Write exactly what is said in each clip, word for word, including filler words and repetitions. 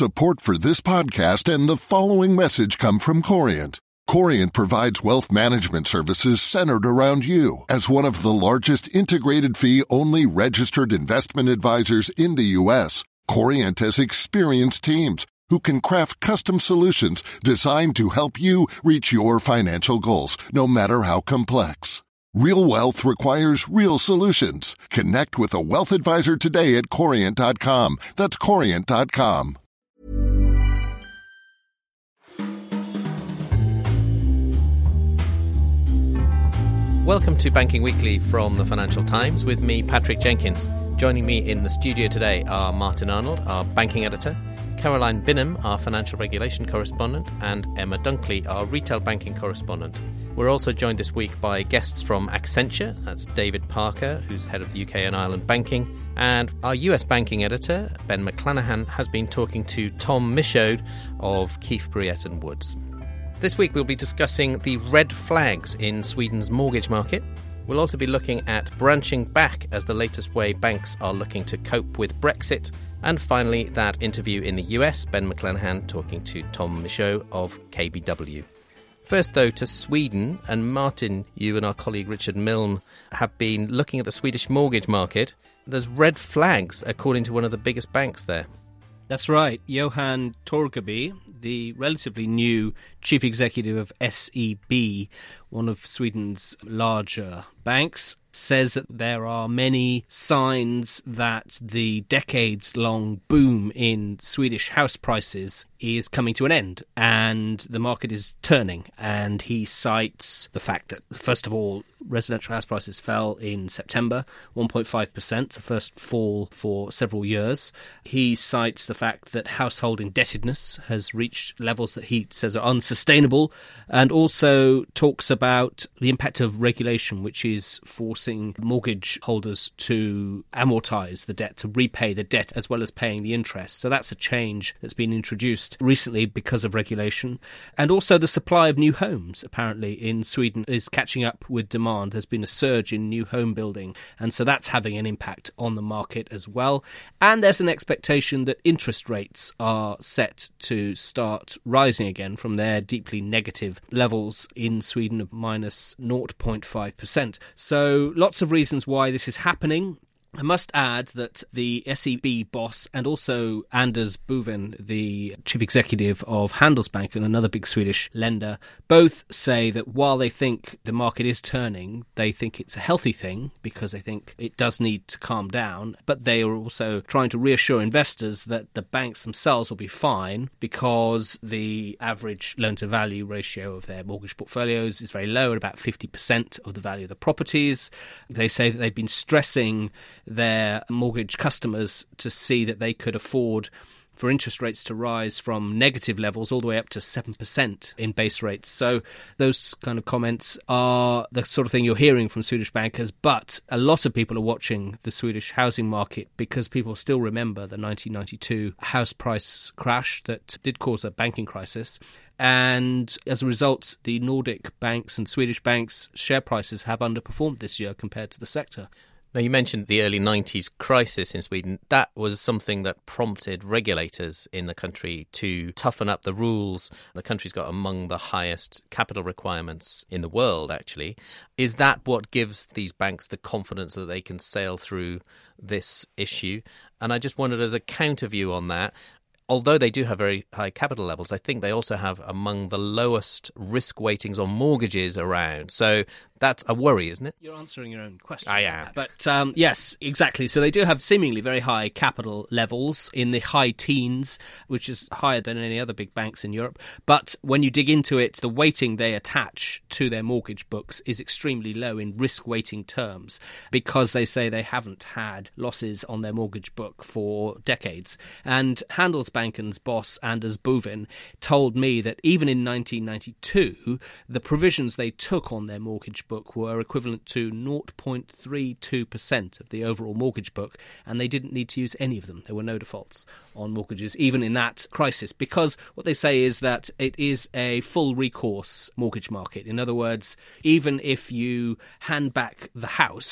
Support for this podcast and the following message come from Corient. Corient provides wealth management services centered around you. As one of the largest integrated fee-only registered investment advisors in the U S, Corient has experienced teams who can craft custom solutions designed to help you reach your financial goals, no matter how complex. Real wealth requires real solutions. Connect with a wealth advisor today at corient dot com. That's corient dot com. Welcome to Banking Weekly from the Financial Times with me, Patrick Jenkins. Joining me in the studio today are Martin Arnold, our banking editor, Caroline Binham, our financial regulation correspondent, and Emma Dunkley, our retail banking correspondent. We're also joined this week by guests from Accenture. That's David Parker, who's head of U K and Ireland banking, and our U S banking editor, Ben McClanahan, has been talking to Tom Michaud of Keefe, Bruyette and Woods. This week we'll be discussing the red flags in Sweden's mortgage market. We'll also be looking at branching back as the latest way banks are looking to cope with Brexit. And finally, that interview in the U S, Ben McClanahan talking to Tom Michaud of K B W. First, though, to Sweden. And Martin, you and our colleague Richard Milne have been looking at the Swedish mortgage market. There's red flags, according to one of the biggest banks there. That's right. Johan Torgeby, the relatively new chief executive of S E B, one of Sweden's larger banks, says that there are many signs that the decades-long boom in Swedish house prices is coming to an end and the market is turning. And he cites the fact that, first of all, residential house prices fell in September, one point five percent, the first fall for several years. He cites the fact that household indebtedness has reached levels that he says are unsustainable, and also talks about the impact of regulation, which is forcing mortgage holders to amortise the debt, to repay the debt as well as paying the interest. So that's a change that's been introduced recently because of regulation. And also the supply of new homes, apparently, in Sweden is catching up with demand. There's been a surge in new home building, and so that's having an impact on the market as well. And there's an expectation that interest rates are set to start rising again from their deeply negative levels in Sweden of minus zero point five percent. So lots of reasons why this is happening. I must add that the S E B boss and also Anders Boven, the chief executive of Handelsbanken, another big Swedish lender, both say that while they think the market is turning, they think it's a healthy thing because they think it does need to calm down. But they are also trying to reassure investors that the banks themselves will be fine because the average loan-to-value ratio of their mortgage portfolios is very low, at about fifty percent of the value of the properties. They say that they've been stressing their mortgage customers to see that they could afford for interest rates to rise from negative levels all the way up to seven percent in base rates. So those kind of comments are the sort of thing you're hearing from Swedish bankers, but a lot of people are watching the Swedish housing market because people still remember the nineteen ninety-two house price crash that did cause a banking crisis. And as a result, the Nordic banks and Swedish banks' share prices have underperformed this year compared to the sector. Now, you mentioned the early nineties crisis in Sweden. That was something that prompted regulators in the country to toughen up the rules. The country's got among the highest capital requirements in the world, actually. Is that what gives these banks the confidence that they can sail through this issue? And I just wondered, as a counter view on that, although they do have very high capital levels, I think they also have among the lowest risk weightings on mortgages around. So that's a worry, isn't it? You're answering your own question. I am. But um, yes, exactly. So they do have seemingly very high capital levels in the high teens, which is higher than any other big banks in Europe. But when you dig into it, the weighting they attach to their mortgage books is extremely low in risk weighting terms because they say they haven't had losses on their mortgage book for decades. And Handelsbanken's boss, Anders Boven, told me that even in nineteen ninety-two, the provisions they took on their mortgage book were equivalent to zero point three two percent of the overall mortgage book, and they didn't need to use any of them. There were no defaults on mortgages, even in that crisis, because what they say is that it is a full recourse mortgage market. In other words, even if you hand back the house,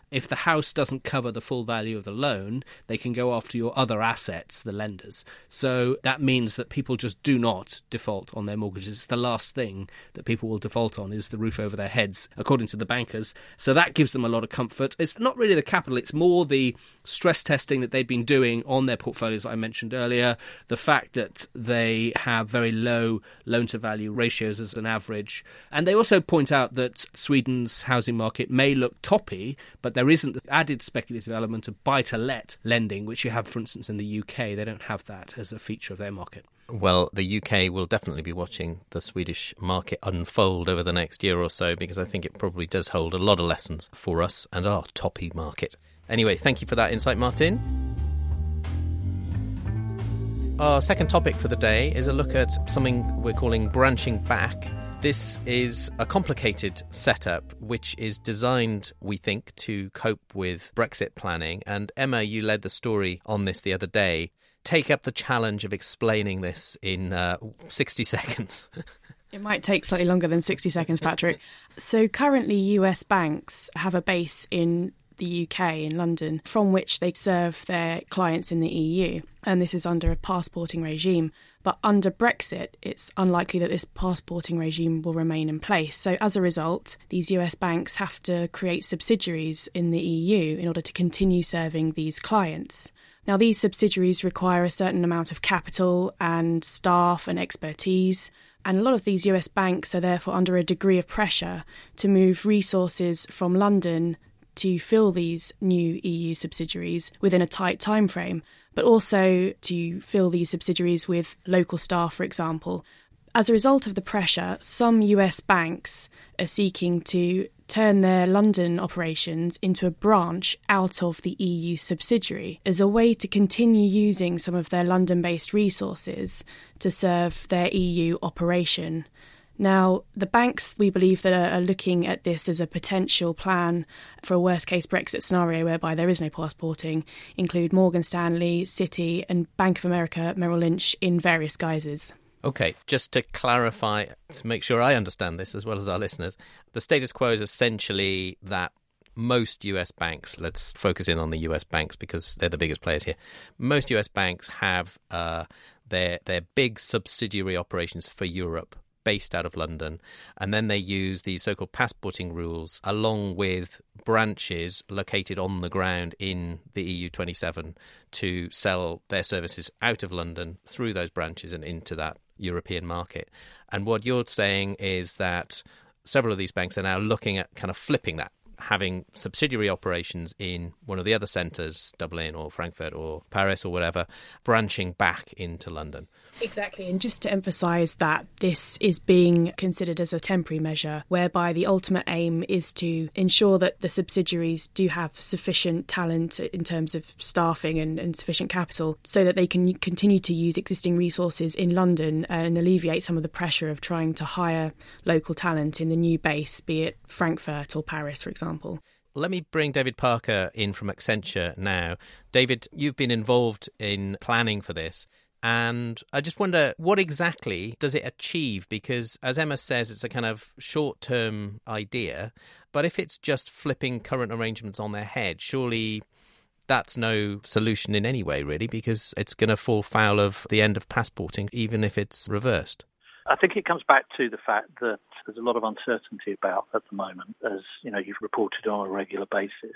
if the house doesn't cover the full value of the loan, they can go after your other assets, the lenders. So that means that people just do not default on their mortgages. It's the last thing that people will default on is the roof over their heads, according to the bankers. So that gives them a lot of comfort. It's not really the capital, it's more the stress testing that they've been doing on their portfolios I mentioned earlier, the fact that they have very low loan-to-value ratios as an average. And they also point out that Sweden's housing market may look toppy, but there isn't the added speculative element of buy-to-let lending, which you have, for instance, in the U K. They don't have that as a feature of their market. Well, the U K will definitely be watching the Swedish market unfold over the next year or so, because I think it probably does hold a lot of lessons for us and our toppy market. Anyway, thank you for that insight, Martin. Our second topic for the day is a look at something we're calling branching back. This is a complicated setup which is designed, we think, to cope with Brexit planning. And Emma, you led the story on this the other day. Take up the challenge of explaining this in uh, sixty seconds. It might take slightly longer than sixty seconds, Patrick. So currently U S banks have a base in the U K, in London, from which they serve their clients in the E U. And this is under a passporting regime. But under Brexit, it's unlikely that this passporting regime will remain in place. So as a result, these U S banks have to create subsidiaries in the E U in order to continue serving these clients. Now, these subsidiaries require a certain amount of capital and staff and expertise. And a lot of these U S banks are therefore under a degree of pressure to move resources from London to fill these new E U subsidiaries within a tight time frame, but also to fill these subsidiaries with local staff, for example. As a result of the pressure, some U S banks are seeking to turn their London operations into a branch out of the E U subsidiary as a way to continue using some of their London-based resources to serve their E U operation. Now, the banks, we believe, that are looking at this as a potential plan for a worst-case Brexit scenario whereby there is no passporting include Morgan Stanley, Citi and Bank of America, Merrill Lynch in various guises. OK, just to clarify, to make sure I understand this as well as our listeners, the status quo is essentially that most U S banks, let's focus in on the U S banks because they're the biggest players here, most U S banks have uh, their their big subsidiary operations for Europe based out of London, and then they use these so-called passporting rules along with branches located on the ground in the E U twenty-seven to sell their services out of London through those branches and into that European market. And what you're saying is that several of these banks are now looking at kind of flipping that, having subsidiary operations in one of the other centres, Dublin or Frankfurt or Paris or whatever, branching back into London. Exactly. And just to emphasise that this is being considered as a temporary measure, whereby the ultimate aim is to ensure that the subsidiaries do have sufficient talent in terms of staffing and, and sufficient capital so that they can continue to use existing resources in London and alleviate some of the pressure of trying to hire local talent in the new base, be it Frankfurt or Paris, for example. Let me bring David Parker in from Accenture now. David, you've been involved in planning for this. And I just wonder, what exactly does it achieve? Because, as Emma says, it's a kind of short-term idea. But if it's just flipping current arrangements on their head, surely that's no solution in any way, really, because it's going to fall foul of the end of passporting, even if it's reversed. I think it comes back to the fact that there's a lot of uncertainty about at the moment, as you know, you've reported on a regular basis.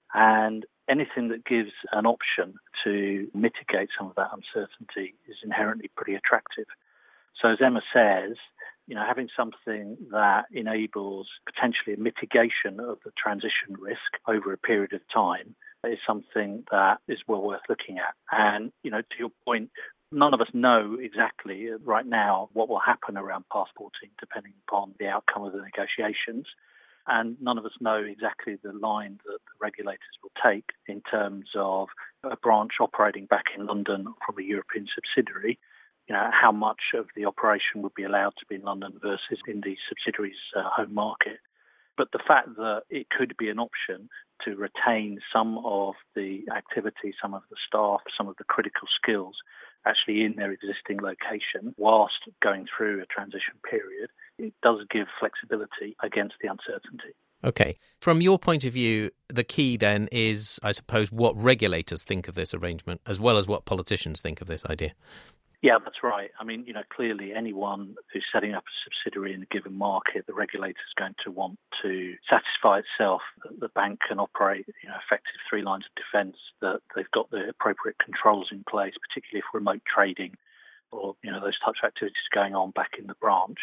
And anything that gives an option to mitigate some of that uncertainty is inherently pretty attractive. So as Emma says, you know, having something that enables potentially a mitigation of the transition risk over a period of time is something that is well worth looking at. And, you know, to your point, none of us know exactly right now what will happen around passporting depending upon the outcome of the negotiations. And none of us know exactly the line that the regulators will take in terms of a branch operating back in London from a European subsidiary. You know, how much of the operation would be allowed to be in London versus in the subsidiary's uh, home market. But the fact that it could be an option to retain some of the activity, some of the staff, some of the critical skills actually in their existing location whilst going through a transition period, it does give flexibility against the uncertainty. Okay. From your point of view, the key then is, I suppose, what regulators think of this arrangement, as well as what politicians think of this idea. Yeah, that's right. I mean, you know, clearly anyone who's setting up a subsidiary in a given market, the regulator is going to want to satisfy itself that the bank can operate, you know, effective three lines of defence, that they've got the appropriate controls in place, particularly if remote trading or, you know, those types of activities going on back in the branch.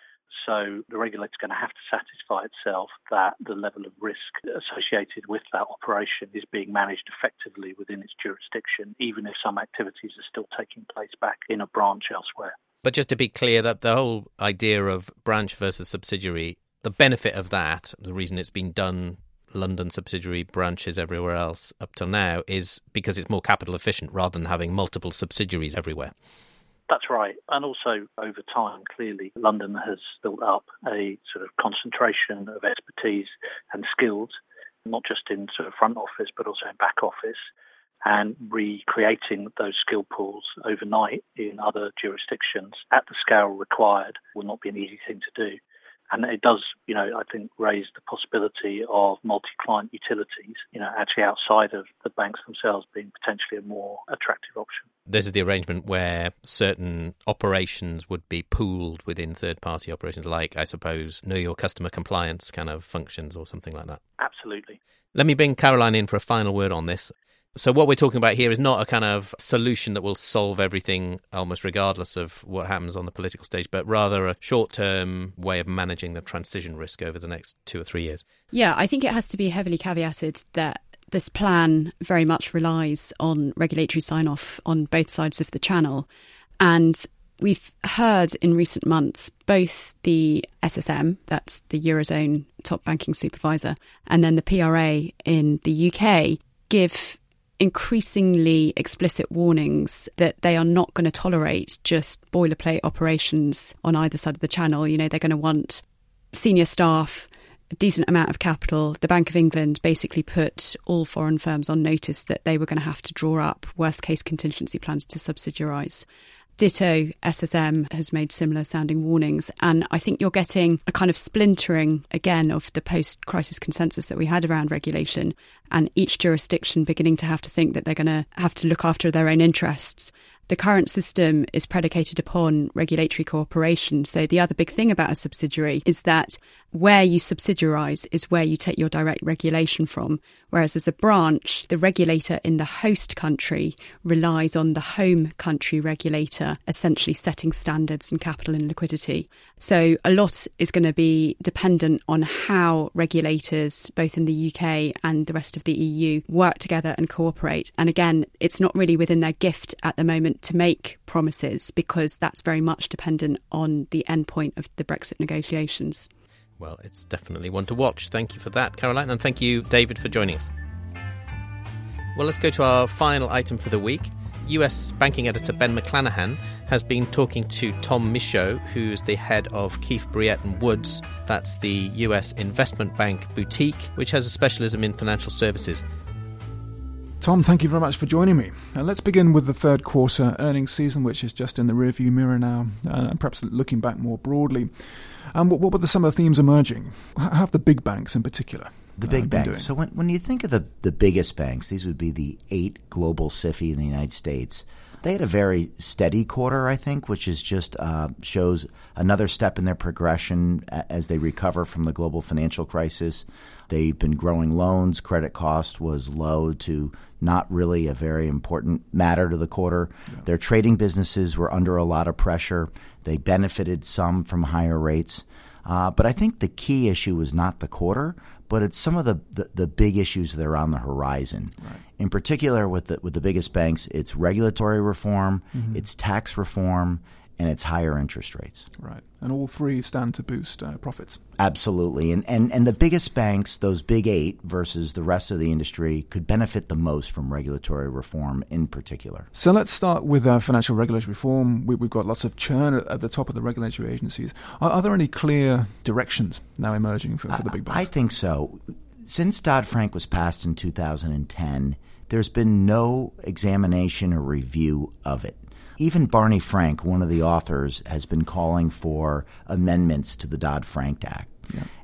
So the regulator's going to have to satisfy itself that the level of risk associated with that operation is being managed effectively within its jurisdiction, even if some activities are still taking place back in a branch elsewhere. But just to be clear, that the whole idea of branch versus subsidiary, the benefit of that, the reason it's been done, London subsidiary branches everywhere else up till now, is because it's more capital efficient rather than having multiple subsidiaries everywhere. That's right. And also, over time, clearly, London has built up a sort of concentration of expertise and skills, not just in sort of front office, but also in back office. And recreating those skill pools overnight in other jurisdictions at the scale required will not be an easy thing to do. And it does, you know, I think raise the possibility of multi-client utilities, you know, actually outside of the banks themselves being potentially a more attractive option. This is the arrangement where certain operations would be pooled within third-party operations, like, I suppose, know your customer compliance kind of functions or something like that. Absolutely. Let me bring Caroline in for a final word on this. So what we're talking about here is not a kind of solution that will solve everything almost regardless of what happens on the political stage, but rather a short-term way of managing the transition risk over the next two or three years. Yeah, I think it has to be heavily caveated that this plan very much relies on regulatory sign-off on both sides of the channel. And we've heard in recent months both the S S M, that's the Eurozone top banking supervisor, and then the P R A in the U K give increasingly explicit warnings that they are not going to tolerate just boilerplate operations on either side of the channel. You know, they're going to want senior staff, a decent amount of capital. The Bank of England basically put all foreign firms on notice that they were going to have to draw up worst case contingency plans to subsidiarise. Ditto, S S M has made similar sounding warnings. And I think you're getting a kind of splintering, again, of the post-crisis consensus that we had around regulation, and each jurisdiction beginning to have to think that they're going to have to look after their own interests. The current system is predicated upon regulatory cooperation. So the other big thing about a subsidiary is that where you subsidiarise is where you take your direct regulation from. Whereas as a branch, the regulator in the host country relies on the home country regulator essentially setting standards in capital and liquidity. So a lot is going to be dependent on how regulators, both in the U K and the rest of the E U, work together and cooperate. And again, it's not really within their gift at the moment to make promises, because that's very much dependent on the endpoint of the Brexit negotiations. Well, it's definitely one to watch. Thank you for that, Caroline, and thank you, David, for joining us. Well, let's go to our final item for the week. U S banking editor Ben McClanahan has been talking to Tom Michaud, who's the head of Keefe, Bruyette and Woods. That's the U S investment bank boutique, which has a specialism in financial services. Tom, thank you very much for joining me. Now, let's begin with the third quarter earnings season, which is just in the rearview mirror now, uh, and perhaps looking back more broadly. Um, what, what were the, some of the themes emerging? How have the big banks in particular The big uh, banks. doing? So when, when you think of the, the biggest banks, these would be the eight global S I F I in the United States. They had a very steady quarter, I think, which is just uh, shows another step in their progression as they recover from the global financial crisis. They've been growing loans. Credit cost was low to not really a very important matter to the quarter. Yeah. Their trading businesses were under a lot of pressure. They benefited some from higher rates. Uh, but I think the key issue was not the quarter, but it's some of the, the, the big issues that are on the horizon. Right. In particular, with the, with the biggest banks, it's regulatory reform, mm-hmm. it's tax reform, and it's higher interest rates. Right. And all three stand to boost uh, profits. Absolutely. And, and and the biggest banks, those big eight versus the rest of the industry, could benefit the most from regulatory reform in particular. So let's start with uh, financial regulatory reform. We, we've got lots of churn at, at the top of the regulatory agencies. Are, are there any clear directions now emerging for, for the big banks? I, I think so. Since Dodd-Frank was passed in two thousand ten, there's been no examination or review of it. Even Barney Frank, one of the authors, has been calling for amendments to the Dodd-Frank Act. Yeah.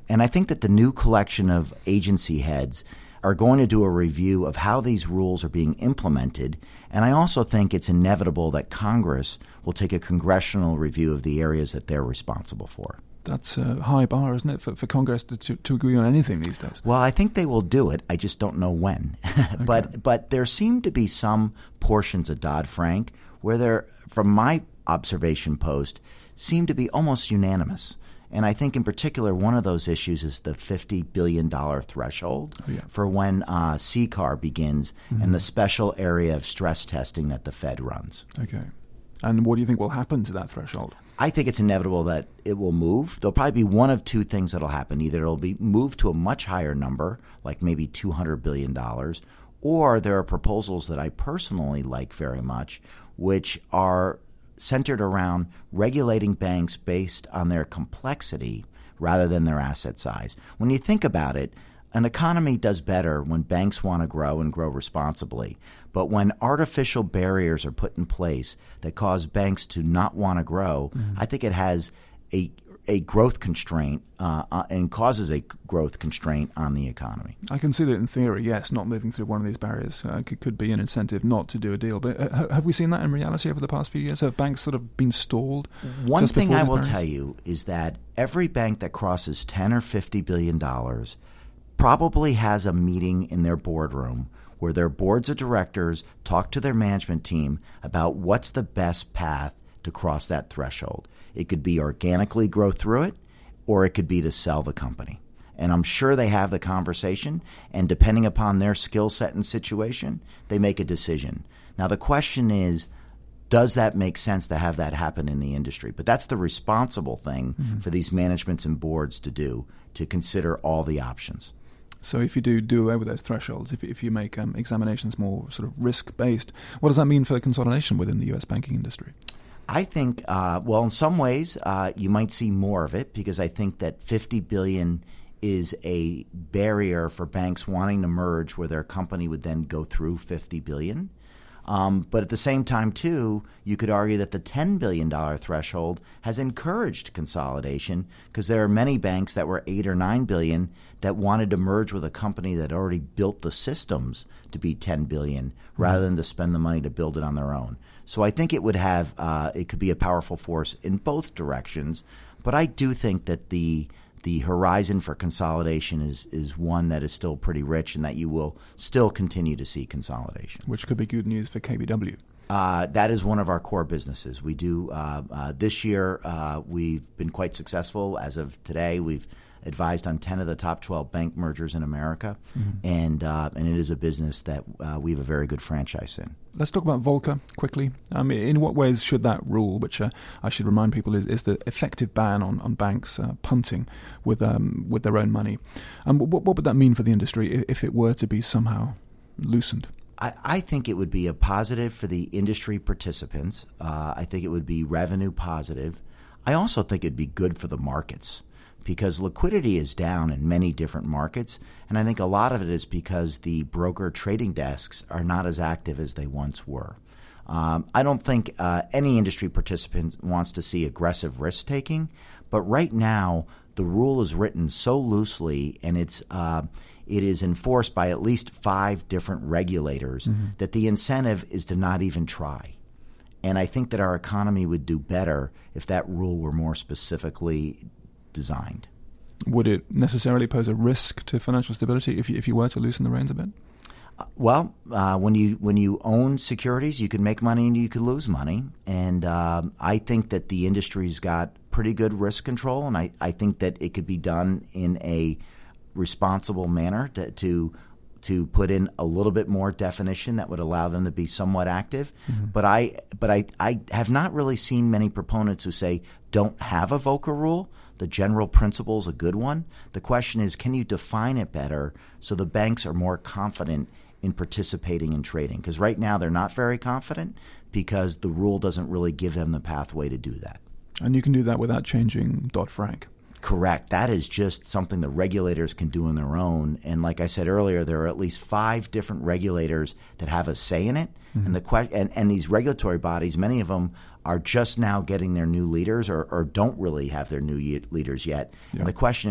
And I think that the new collection of agency heads are going to do a review of how these rules are being implemented. And I also think it's inevitable that Congress will take a congressional review of the areas that they're responsible for. That's a high bar, isn't it, for, for Congress to, to, to agree on anything these days? Well, I think they will do it. I just don't know when. Okay. But but there seem to be some portions of Dodd-Frank where they're, from my observation post, seem to be almost unanimous. And I think in particular one of those issues is the fifty billion dollars threshold oh, yeah. for when uh, C C A R begins mm-hmm. and the special area of stress testing that the Fed runs. Okay. And what do you think will happen to that threshold? I think it's inevitable that it will move. There'll probably be one of two things that will happen. Either it'll be moved to a much higher number, like maybe two hundred billion dollars, or there are proposals that I personally like very much, which are centered around regulating banks based on their complexity rather than their asset size. When you think about it, an economy does better when banks want to grow and grow responsibly. But when artificial barriers are put in place that cause banks to not want to grow, mm-hmm. I think it has a a growth constraint uh, uh, and causes a growth constraint on the economy. I can see that in theory, yes, not moving through one of these barriers uh, could, could be an incentive not to do a deal. But uh, have we seen that in reality over the past few years? Have banks sort of been stalled? One just thing I will barriers? tell you is that every bank that crosses ten or fifty billion dollars probably has a meeting in their boardroom where their boards of directors talk to their management team about what's the best path to cross that threshold. It could be organically grow through it, or it could be to sell the company. And I'm sure they have the conversation, and depending upon their skill set and situation, they make a decision. Now, the question is, does that make sense to have that happen in the industry? But that's the responsible thing mm-hmm. for these managements and boards to do, to consider all the options. So if you do do away with those thresholds, if, if you make um, examinations more sort of risk-based, what does that mean for the consolidation within the U S banking industry? I think, uh, well, in some ways, uh, you might see more of it because I think that fifty billion dollars is a barrier for banks wanting to merge where their company would then go through fifty billion dollars. Um, but at the same time, too, you could argue that the ten billion dollars threshold has encouraged consolidation because there are many banks that were eight or nine billion dollars that wanted to merge with a company that already built the systems to be ten billion dollars mm-hmm. rather than to spend the money to build it on their own. So I think it would have uh, it could be a powerful force in both directions. But I do think that the the horizon for consolidation is is one that is still pretty rich and that you will still continue to see consolidation. Which could be good news for K B W. Uh, that is one of our core businesses. We do uh, uh, this year. Uh, we've been quite successful. As of today, we've advised on ten of the top twelve bank mergers in America, mm-hmm. and uh, and it is a business that uh, we have a very good franchise in. Let's talk about Volcker quickly. Um, in what ways should that rule, which uh, I should remind people is, is the effective ban on, on banks uh, punting with um, with their own money, um, what, what would that mean for the industry if, if it were to be somehow loosened? I, I think it would be a positive for the industry participants. Uh, I think it would be revenue positive. I also think it'd be good for the markets, because liquidity is down in many different markets, and I think a lot of it is because the broker trading desks are not as active as they once were. Um, I don't think uh, any industry participant wants to see aggressive risk-taking, but right now the rule is written so loosely and it's uh, it is enforced by at least five different regulators mm-hmm. that the incentive is to not even try. And I think that our economy would do better if that rule were more specifically designed. Would it necessarily pose a risk to financial stability if you, if you were to loosen the reins a bit? Uh, well, uh, when you when you own securities, you can make money and you can lose money. And um, I think that the industry's got pretty good risk control, and I, I think that it could be done in a responsible manner to, to to put in a little bit more definition that would allow them to be somewhat active. Mm-hmm. But I but I, I have not really seen many proponents who say don't have a Volcker rule. The general principle is a good one. The question is, can you define it better so the banks are more confident in participating in trading? Because right now they're not very confident because the rule doesn't really give them the pathway to do that. And you can do that without changing Dodd-Frank. Correct. That is just something the regulators can do on their own. And like I said earlier, there are at least five different regulators that have a say in it. Mm-hmm. And the que- and, and these regulatory bodies, many of them are just now getting their new leaders or, or don't really have their new ye- leaders yet. Yeah. And the question is,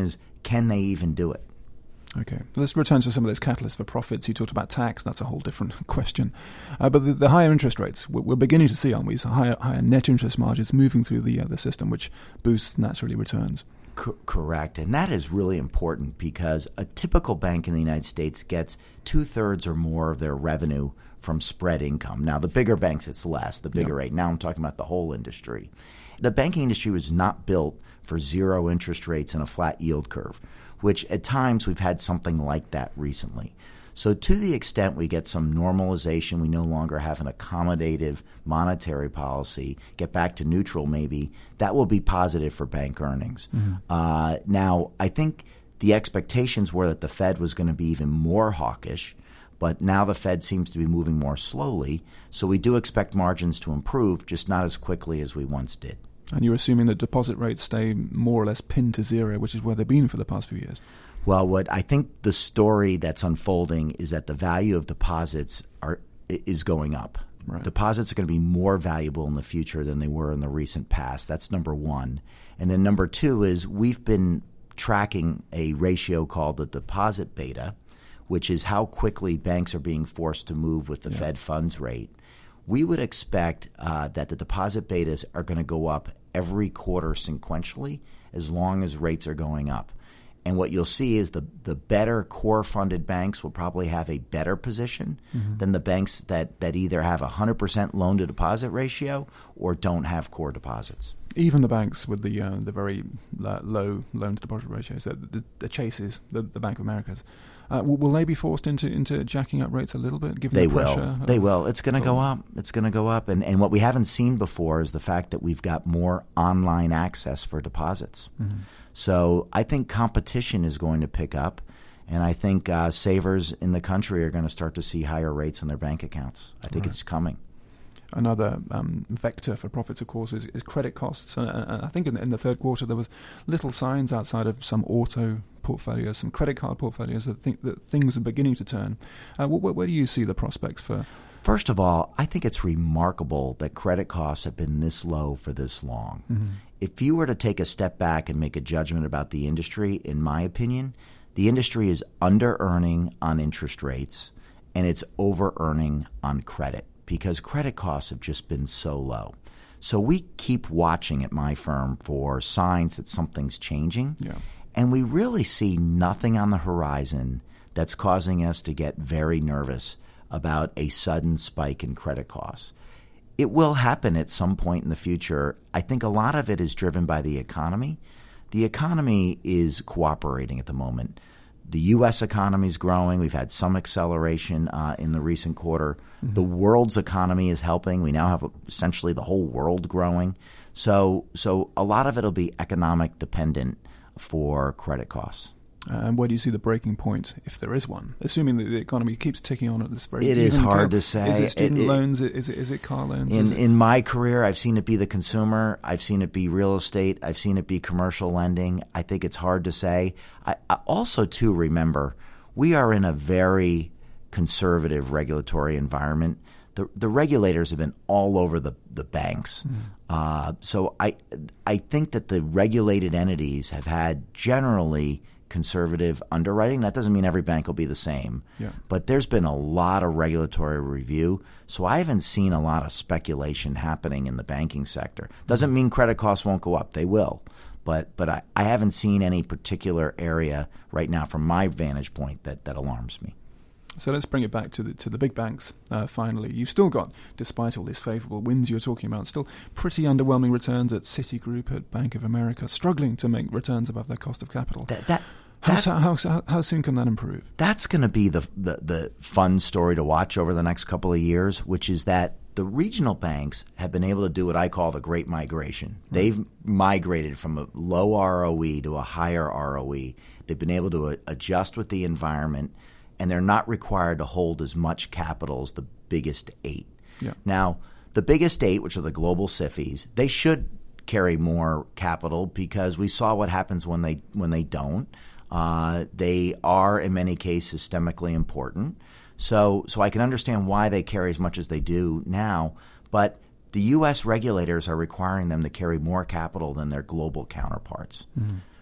can they even do it? Okay, let's return to some of those catalysts for profits. You talked about tax. That's a whole different question. Uh, but the, the higher interest rates, we're, we're beginning to see, aren't we? So higher, higher net interest margins moving through the, uh, the system, which boosts naturally returns. Co- correct. And that is really important because a typical bank in the United States gets two-thirds or more of their revenue from spread income. Now, the bigger banks, it's less, the bigger Yeah. rate. Now I'm talking about the whole industry. The banking industry was not built for zero interest rates and a flat yield curve, which at times we've had something like that recently. So to the extent we get some normalization, we no longer have an accommodative monetary policy, get back to neutral maybe, that will be positive for bank earnings. Mm-hmm. Uh, now, I think the expectations were that the Fed was going to be even more hawkish, but now the Fed seems to be moving more slowly. So we do expect margins to improve, just not as quickly as we once did. And you're assuming that deposit rates stay more or less pinned to zero, which is where they've been for the past few years. Well, what I think the story that's unfolding is that the value of deposits are is going up. Right. Deposits are going to be more valuable in the future than they were in the recent past. That's number one. And then number two is we've been tracking a ratio called the deposit beta, which is how quickly banks are being forced to move with the yeah. Fed funds rate. We would expect uh, that the deposit betas are going to go up every quarter sequentially as long as rates are going up. And what you'll see is the, the better core funded banks will probably have a better position mm-hmm. than the banks that, that either have a one hundred percent loan to deposit ratio or don't have core deposits. Even the banks with the uh, the very uh, low loan to deposit ratios, the, the, the Chases, the, the Bank of Americas, uh, will, will they be forced into, into jacking up rates a little bit? Given they the pressure will. Of, they will. It's going to go up. It's going to go up. And, and what we haven't seen before is the fact that we've got more online access for deposits. Mm-hmm. So I think competition is going to pick up, and I think uh, savers in the country are going to start to see higher rates on their bank accounts. I think right. it's coming. Another um, vector for profits, of course, is, is credit costs. And uh, I think in, in the third quarter there was little signs outside of some auto portfolios, some credit card portfolios that think that things are beginning to turn. Uh, where, where do you see the prospects for? First of all, I think it's remarkable that credit costs have been this low for this long. Mm-hmm. If you were to take a step back and make a judgment about the industry, in my opinion, the industry is under-earning on interest rates and it's over-earning on credit because credit costs have just been so low. So we keep watching at my firm for signs that something's changing, yeah. and we really see nothing on the horizon that's causing us to get very nervous about a sudden spike in credit costs. It will happen at some point in the future. I think a lot of it is driven by the economy. The economy is cooperating at the moment. The U S economy is growing. We've had some acceleration uh, in the recent quarter. Mm-hmm. The world's economy is helping. We now have essentially the whole world growing. So, so a lot of it will be economic dependent for credit costs. Uh, and where do you see the breaking point, if there is one? Assuming that the economy keeps ticking on at this very It is hard curve. to say. Is it student it, it, loans? Is it, is it car loans? In, it... in my career, I've seen it be the consumer. I've seen it be real estate. I've seen it be commercial lending. I think it's hard to say. I, I also, too, remember, we are in a very conservative regulatory environment. The, the regulators have been all over the, the banks. Mm. Uh, so I, I think that the regulated entities have had generally conservative underwriting. That doesn't mean every bank will be the same. Yeah. But there's been a lot of regulatory review. So I haven't seen a lot of speculation happening in the banking sector. Doesn't mean credit costs won't go up. They will. But but I, I haven't seen any particular area right now from my vantage point that, that alarms me. So let's bring it back to the to the big banks. Uh, finally, you've still got, despite all these favourable wins you're talking about, still pretty underwhelming returns at Citigroup, at Bank of America, struggling to make returns above their cost of capital. That, that, how, that, how, how, how soon can that improve? That's going to be the, the the fun story to watch over the next couple of years, which is that the regional banks have been able to do what I call the great migration. Right. They've migrated from a low R O E to a higher R O E. They've been able to adjust with the environment, and they're not required to hold as much capital as the biggest eight. Yeah. Now, the biggest eight, which are the global S I F Is, they should carry more capital because we saw what happens when they when they don't. Uh, they are, in many cases, systemically important. So, so I can understand why they carry as much as they do now, but the U S regulators are requiring them to carry more capital than their global counterparts. Mm-hmm.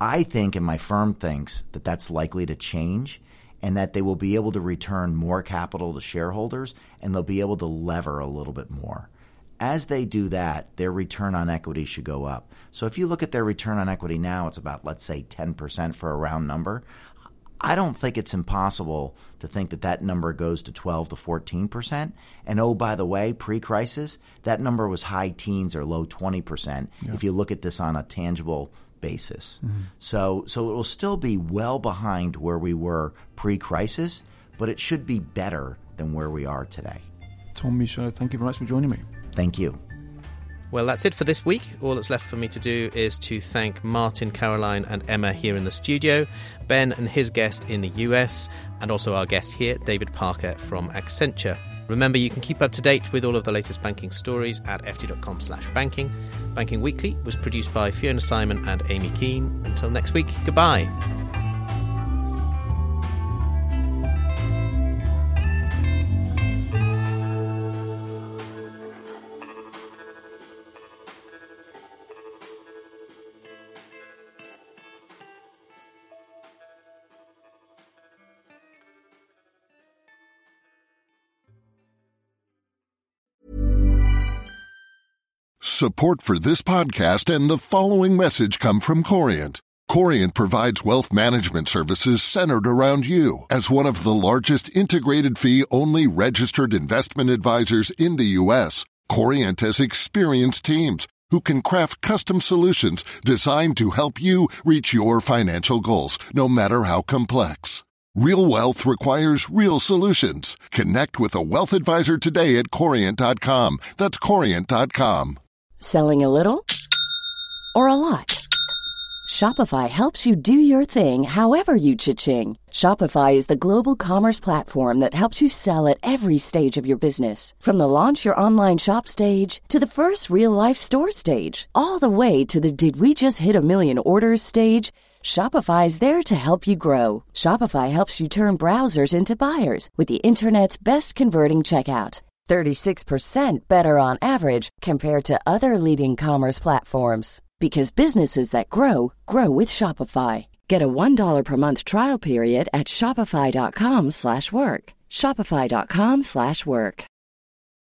I think, and my firm thinks, that that's likely to change, and that they will be able to return more capital to shareholders, and they'll be able to lever a little bit more. As they do that, their return on equity should go up. So if you look at their return on equity now, it's about, let's say, ten percent for a round number. I don't think it's impossible to think that that number goes to twelve to fourteen percent. And oh, by the way, pre-crisis, that number was high teens or low twenty percent yeah. if you look at this on a tangible basis. Mm-hmm. So, so it will still be well behind where we were pre-crisis, but it should be better than where we are today. Tom Michaud, thank you very much for joining me. Thank you. Well, that's it for this week. All that's left for me to do is to thank Martin, Caroline and Emma here in the studio, Ben and his guest in the U S, and also our guest here, David Parker from Accenture. Remember, you can keep up to date with all of the latest banking stories at ft.com slash banking. Banking Weekly was produced by Fiona Simon and Amy Keane. Until next week, goodbye. Support for this podcast and the following message come from Corient. Corient provides wealth management services centered around you. As one of the largest integrated fee-only registered investment advisors in the U S, Corient has experienced teams who can craft custom solutions designed to help you reach your financial goals, no matter how complex. Real wealth requires real solutions. Connect with a wealth advisor today at Corient dot com. That's Corient dot com. Selling a little or a lot? Shopify helps you do your thing however you cha-ching. Shopify is the global commerce platform that helps you sell at every stage of your business. From the launch your online shop stage to the first real-life store stage, all the way to the did we just hit a million orders stage. Shopify is there to help you grow. Shopify helps you turn browsers into buyers with the internet's best converting checkout. thirty-six percent better on average compared to other leading commerce platforms. Because businesses that grow, grow with Shopify. Get a one dollar per month trial period at shopify.com slash work. Shopify.com slash work.